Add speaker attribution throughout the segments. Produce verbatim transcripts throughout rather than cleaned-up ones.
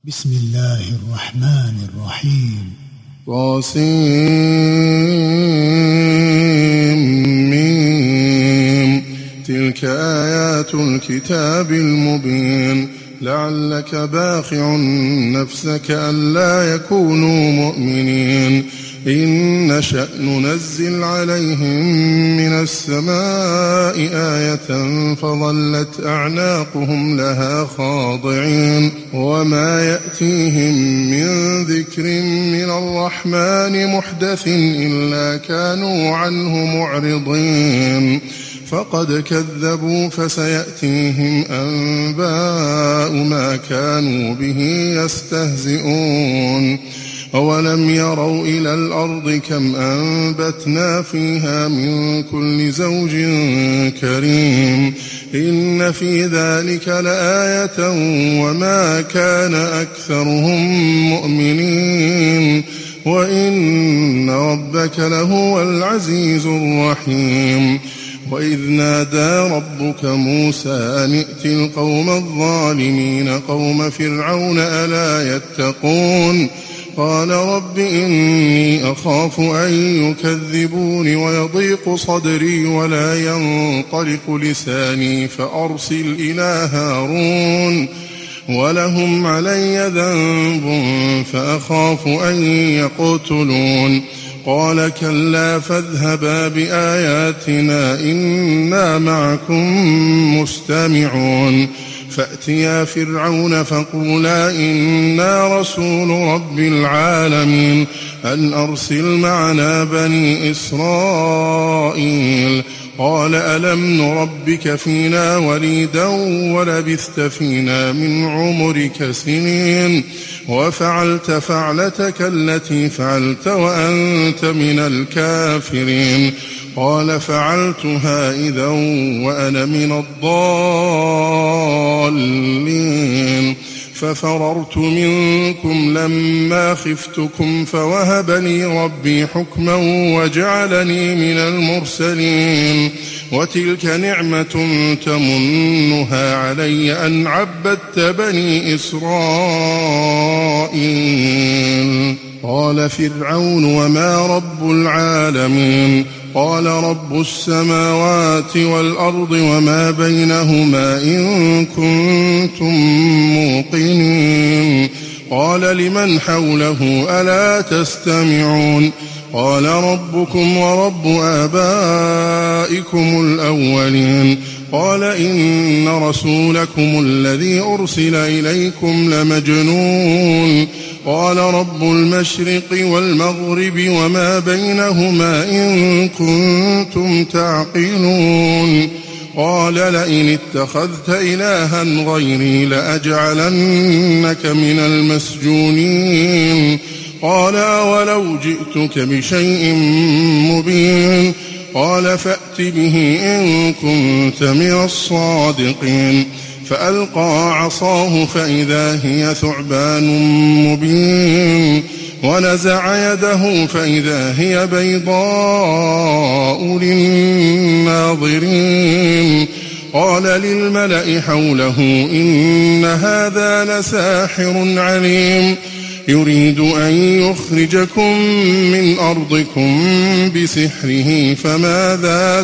Speaker 1: بسم الله الرحمن الرحيم.
Speaker 2: طاسيم. تلك آيات الكتاب المبين. لعلك باخع نفسك ألا يكونوا مؤمنين. إن نشأ ننزل عليهم من السماء آية فظلت أعناقهم لها خاضعين. وما يأتيهم من ذكر من الرحمن محدث إلا كانوا عنه معرضين. فقد كذبوا فسيأتيهم أنباء ما كانوا به يستهزئون. أولم يروا إلى الأرض كم أنبتنا فيها من كل زوج كريم. إن في ذلك لآية وما كان أكثرهم مؤمنين وإن ربك لهو العزيز الرحيم. وإذ نادى ربك موسى أن ائت القوم الظالمين قوم فرعون ألا يتقون. قال رب إني أخاف أن يكذبون ويضيق صدري ولا ينطلق لساني فأرسل إلى هارون ولهم علي ذنب فأخاف أن يقتلون. قال كلا فاذهبا بآياتنا إنا معكم مستمعون. فأتيا فرعون فقولا إنا رسول رب العالمين أن أرسل معنا بني إسرائيل. قال ألم نربك فينا وليدا ولبثت فينا من عمرك سنين وفعلت فعلتك التي فعلت وأنت من الكافرين. قال فعلتها إذا وأنا من الضالين. ففررت منكم لما خفتكم فوهب لي ربي حكما وجعلني من المرسلين. وتلك نعمة تمنها علي أن عبدت بني إسرائيل. قال فرعون وما رب العالمين. قال رب السماوات والأرض وما بينهما إن كنتم موقنين. قال لمن حوله ألا تستمعون. قال ربكم ورب آبائكم الأولين. قال إن رسولكم الذي أرسل إليكم لمجنون. قال رب المشرق والمغرب وما بينهما إن كنتم تعقلون. قال لئن اتخذت إلها غيري لأجعلنك من المسجونين. قال أولو جئتك بشيء مبين. قال فأت به إن كنت من الصادقين. فألقى عصاه فإذا هي ثعبان مبين. ونزع يده فإذا هي بيضاء للناظرين. قال للملأ حوله إن هذا لساحر عليم يريد أن يخرجكم من أرضكم بسحره فماذا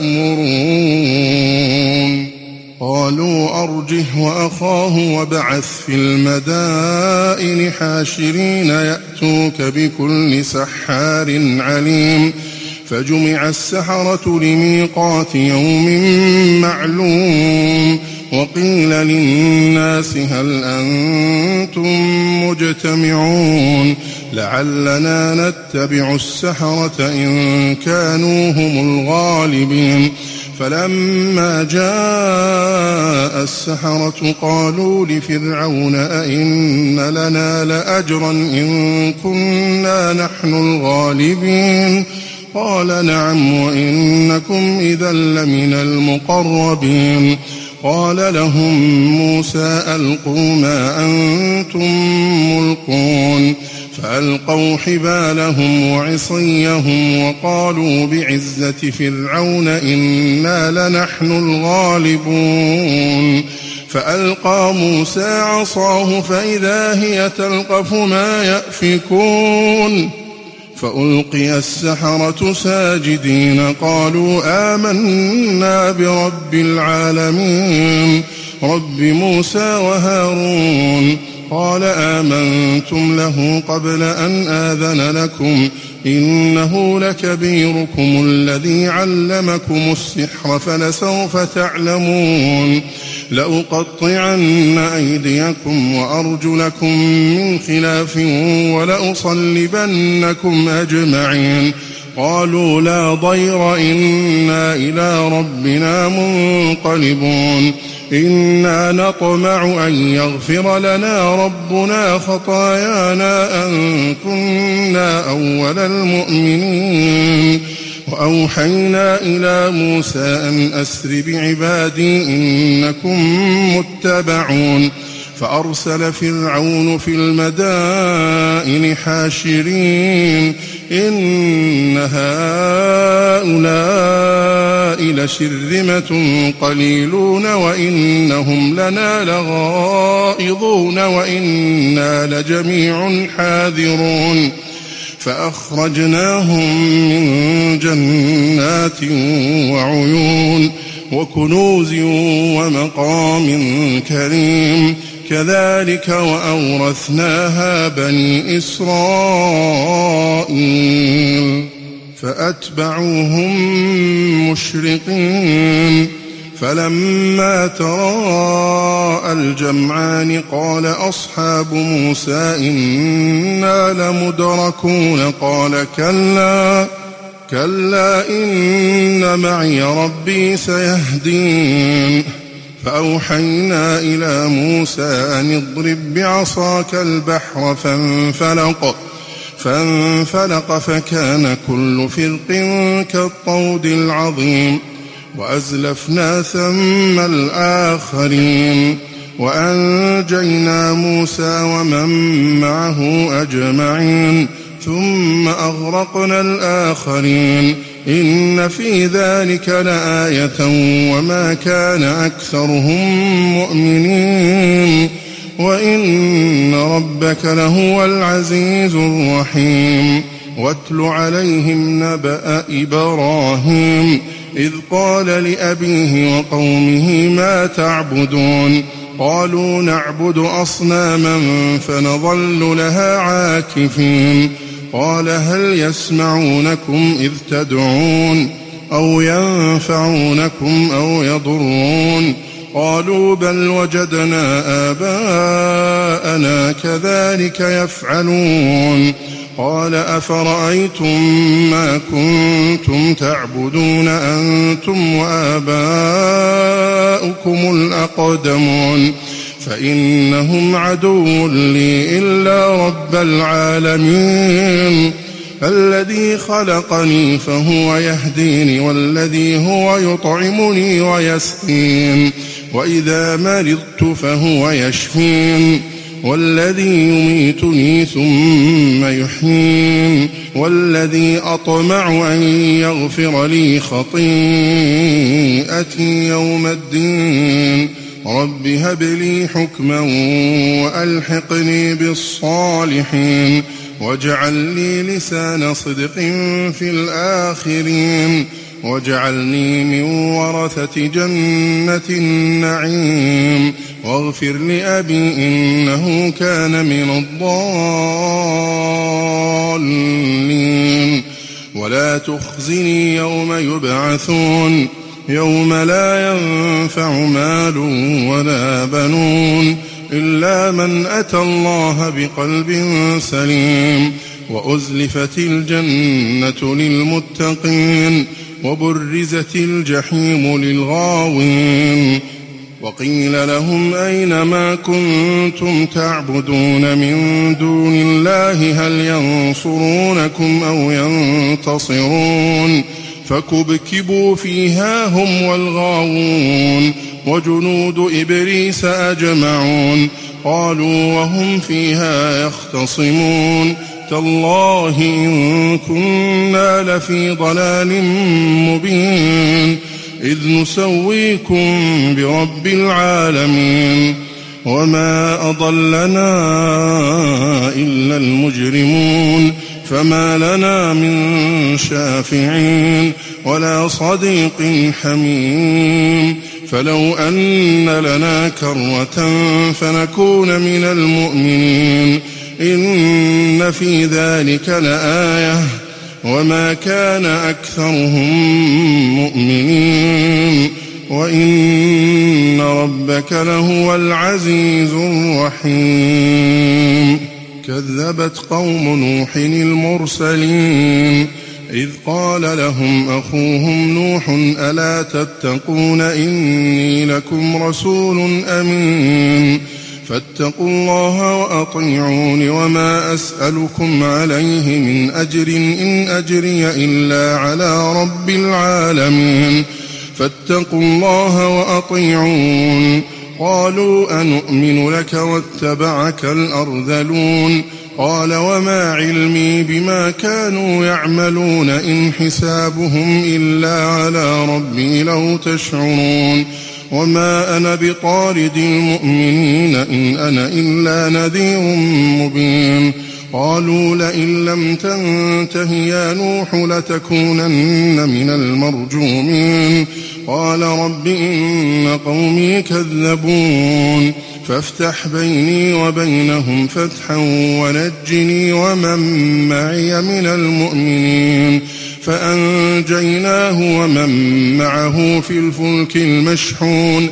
Speaker 2: تأمرون. قالوا أرجه وأخاه وابعث في المدائن حاشرين يأتوك بكل سحار عليم. فجمع السحرة لميقات يوم معلوم. وقيل للناس هل أنتم مجتمعون لعلنا نتبع السحرة إن كانوا هم الغالبين. فلما جاء السحرة قالوا لفرعون أئن لنا لأجرا إن كنا نحن الغالبين. قال نعم وإنكم إذا لمن المقربين. قال لهم موسى ألقوا ما أنتم ملقون. فألقوا حبالهم وعصيهم وقالوا بعزة فرعون إنا لنحن الغالبون. فألقى موسى عصاه فإذا هي تلقف ما يأفكون فألقي السحرة ساجدين قالوا آمنا برب العالمين رب موسى وهارون قال آمنتم له قبل أن آذن لكم إنه لكبيركم الذي علمكم السحر فلسوف تعلمون لأقطعن أيديكم وأرجلكم من خلاف ولأصلبنكم أجمعين قالوا لا ضير إنا إلى ربنا منقلبون إنا نطمع أن يغفر لنا ربنا خطايانا أن كنا أول المؤمنين وأوحينا إلى موسى أن أسر بعبادي إنكم متبعون فأرسل فرعون في المدائن حاشرين إن هؤلاء لشرذمة قليلون وإنهم لنا لغائظون وإنا لجميع حاذرون فأخرجناهم من جنات وعيون وكنوز ومقام كريم كذلك وأورثناها بني إسرائيل فأتبعوهم مشرقين فلما تراءى الجمعان قال أصحاب موسى إنا لمدركون قال كلا كلا إن معي ربي سيهدين فأوحينا إلى موسى أن اضرب بعصاك البحر فانفلق فانفلق فكان كل فرق كالطود العظيم وأزلفنا ثم الآخرين وأنجينا موسى ومن معه أجمعين ثم أغرقنا الآخرين إن في ذلك لآية وما كان أكثرهم مؤمنين وإن ربك لهو العزيز الرحيم واتل عليهم نبأ إبراهيم إذ قال لأبيه وقومه ما تعبدون قالوا نعبد أصناما فنظل لها عاكفين قال هل يسمعونكم إذ تدعون أو ينفعونكم أو يضرون قالوا بل وجدنا آباءنا كذلك يفعلون قال أفرأيتم ما كنتم تعبدون أنتم وآباؤكم الأقدمون فإنهم عدو لي إلا رب العالمين الذي خلقني فهو يهديني والذي هو يطعمني ويسقين وإذا مرضت فهو يشفين والذي يميتني ثم يحيين والذي أطمع أن يغفر لي خطيئتي يوم الدين رب هب لي حكما وألحقني بالصالحين واجعل لي لسان صدق في الآخرين واجعلني من ورثة جنة النعيم واغفر لأبي إنه كان من الضالين ولا تخزني يوم يبعثون يوم لا ينفع مال ولا بنون إلا من أتى الله بقلب سليم وأزلفت الجنة للمتقين وبرزت الجحيم للغاوين وقيل لهم أين ما كنتم تعبدون من دون الله هل ينصرونكم أو ينتصرون فكبكبوا فيها هم والغاوون وجنود إبليس أجمعون قالوا وهم فيها يختصمون تالله إن كنا لفي ضلال مبين إذ نسويكم برب العالمين وما أضلنا إلا المجرمون فما لنا من شافعين ولا صديق حميم فلو أن لنا كرة فنكون من المؤمنين إن في ذلك لآية وما كان أكثرهم مؤمنين وإن ربك لهو العزيز الرحيم كذبت قوم نوح المرسلين إذ قال لهم أخوهم نوح ألا تتقون إني لكم رسول أمين فاتقوا الله وأطيعون وما أسألكم عليه من أجر إن أجري إلا على رب العالمين فاتقوا الله وأطيعون قالوا أنؤمن لك واتبعك الأرذلون قال وما علمي بما كانوا يعملون إن حسابهم إلا على ربي لو تشعرون وما أنا بطارد المؤمنين إن أنا إلا نذير مبين قالوا لئن لم تنته يا نوح لتكونن من المرجومين قال رب إن قومي كذبون فافتح بيني وبينهم فتحا ونجني ومن معي من المؤمنين فأنجيناه ومن معه في الفلك المشحون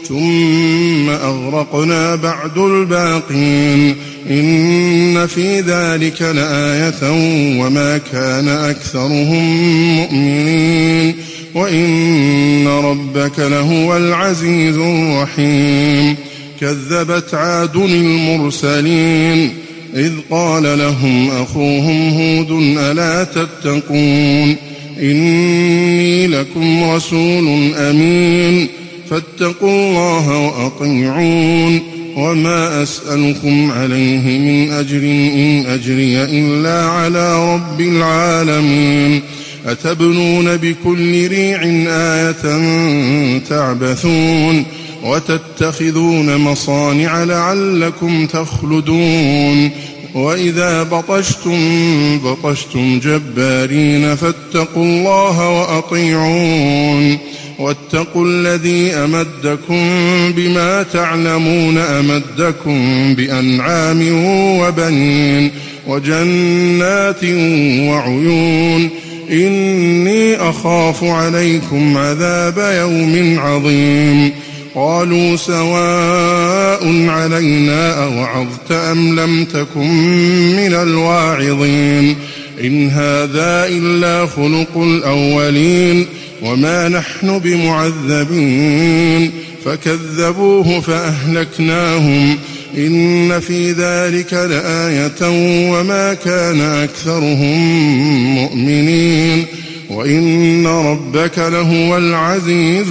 Speaker 2: ثم أغرقنا بعد الباقين إن في ذلك لآية وما كان أكثرهم مؤمنين وإن ربك لهو العزيز الرحيم كذبت عاد المرسلين إذ قال لهم أخوهم هود ألا تتقون إني لكم رسول أمين فاتقوا الله وأطيعون وما أسألكم عليه من أجر إن أجري إلا على رب العالمين أتبنون بكل ريع آية تعبثون وتتخذون مصانع لعلكم تخلدون وإذا بطشتم بطشتم جبارين فاتقوا الله وأطيعون واتقوا الذي أمدكم بما تعلمون أمدكم بأنعام وبنين وجنات وعيون إني أخاف عليكم عذاب يوم عظيم قالوا سواء علينا أوعظت أم لم تكن من الواعظين إن هذا إلا خلق الأولين وما نحن بمعذبين فكذبوه فأهلكناهم إن في ذلك لآية وما كان أكثرهم مؤمنين وإن ربك لهو العزيز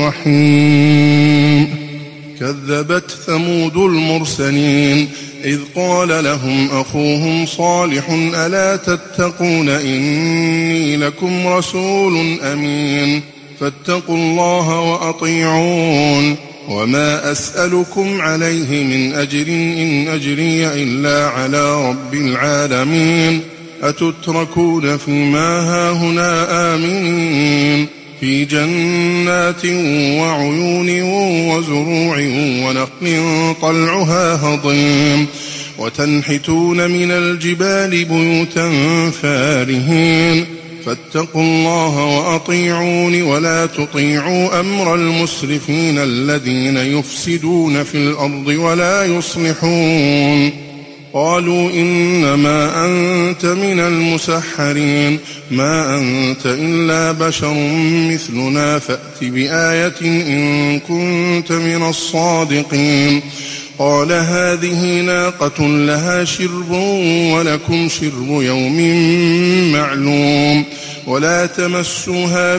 Speaker 2: الرحيم كذبت ثمود المرسلين إذ قال لهم أخوهم صالح ألا تتقون إني لكم رسول أمين فاتقوا الله وأطيعون وما أسألكم عليه من أجر إن أجري إلا على رب العالمين أتتركون فيما هاهنا آمنين في جنات وعيون وزروع ونخل طلعها هضيم وتنحتون من الجبال بيوتا فارهين فاتقوا الله وأطيعون ولا تطيعوا أمر المسرفين الذين يفسدون في الأرض ولا يصلحون قالوا إنما أنت من المسحرين ما أنت إلا بشر مثلنا فأت بآية إن كنت من الصادقين قال هذه ناقة لها شرب ولكم شرب يوم معلوم ولا تمسوها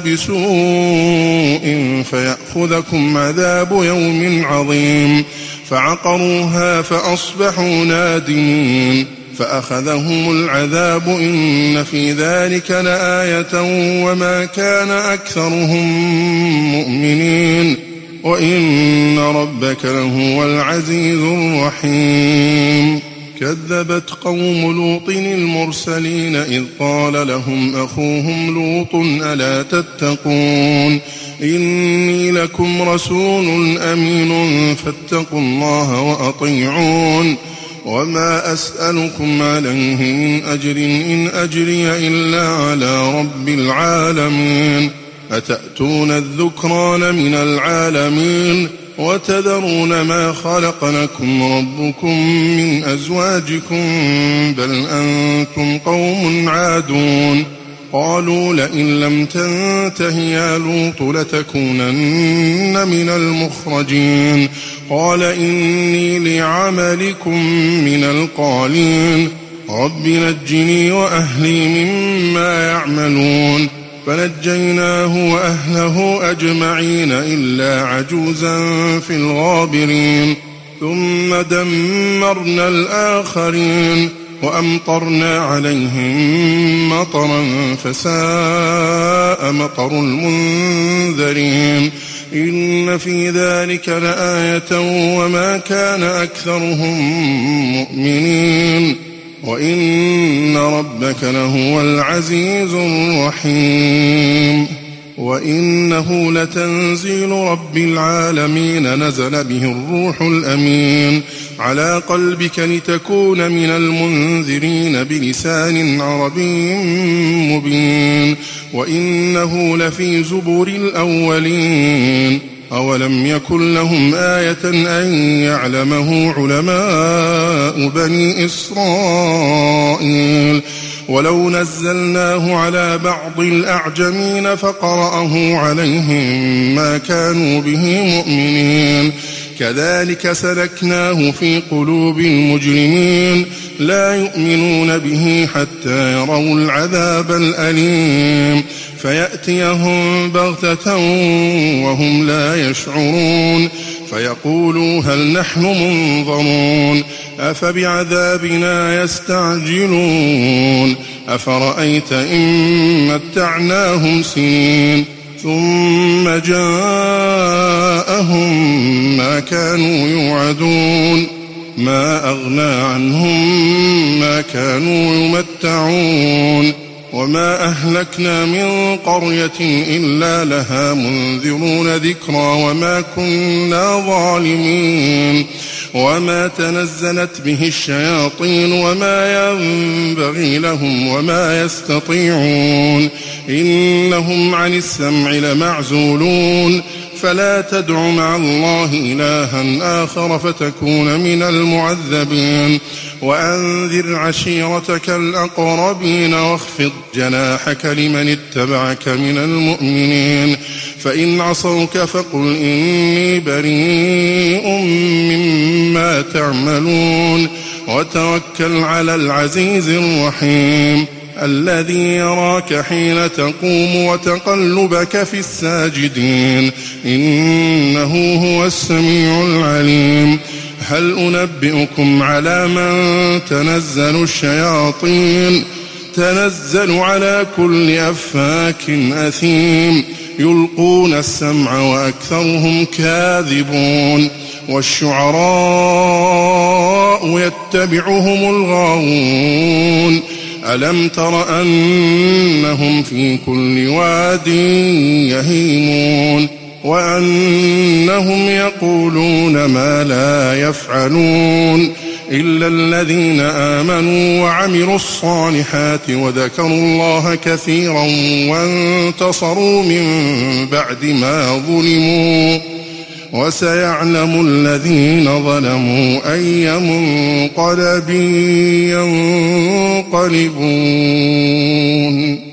Speaker 2: بسوء فيأخذكم عذاب يوم عظيم فعقروها فأصبحوا نادمين فأخذهم العذاب إن في ذلك لآية وما كان أكثرهم مؤمنين وإن ربك لهو العزيز الرحيم. كذبت قوم لوط المرسلين إذ قال لهم أخوهم لوط ألا تتقون إني لكم رسول أمين فاتقوا الله وأطيعون وما أسألكم عليه من أجر إن أجري إلا على رب العالمين أتأتون الذكران من العالمين وتذرون ما خلق لكم ربكم من أزواجكم بل أنتم قوم عادون قالوا لئن لم تنته يا لوط لتكونن من المخرجين قال إني لعملكم من القالين رب نجني وأهلي مما يعملون فنجيناه وأهله أجمعين إلا عجوزا في الغابرين ثم دمرنا الآخرين وأمطرنا عليهم مطرا فساء مطر المنذرين إن في ذلك لآية وما كان أكثرهم مؤمنين وإن ربك لهو العزيز الرحيم. وإنه لتنزيل رب العالمين نزل به الروح الأمين على قلبك لتكون من المنذرين بلسان عربي مبين وإنه لفي زبر الأولين أولم يكن لهم آية أن يعلمه علماء بني إسرائيل ولو نزلناه على بعض الأعجمين فقرأه عليهم ما كانوا به مؤمنين كذلك سلكناه في قلوب المجرمين لا يؤمنون به حتى يروا العذاب الأليم فيأتيهم بغتة وهم لا يشعرون فيقولوا هل نحن منظرون أفبعذابنا يستعجلون أفرأيت إن متعناهم سنين ثم جاءهم ما كانوا يوعدون ما أغنى عنهم ما كانوا يمتعون وما أهلكنا من قرية إلا لها منذرون ذكرى وما كنا ظالمين وما تنزلت به الشياطين وما ينبغي لهم وما يستطيعون إنهم عن السمع لمعزولون فلا تدع مع الله إلها آخر فتكون من المعذبين وأنذر عشيرتك الأقربين واخفض جناحك لمن اتبعك من المؤمنين فإن عصوك فقل إني بريء مما تعملون وتوكل على العزيز الرحيم الذي يراك حين تقوم وتقلبك في الساجدين إنه هو السميع العليم. هل أنبئكم على من تنزل الشياطين تنزل على كل أفاك أثيم يلقون السمع وأكثرهم كاذبون والشعراء يتبعهم الغاوون ألم تر أنهم في كل واد يهيمون وأنهم يقولون ما لا يفعلون إلا الذين آمنوا وعملوا الصالحات وذكروا الله كثيرا وانتصروا من بعد ما ظلموا وسيعلم الذين ظلموا أي منقلب ينقلبون.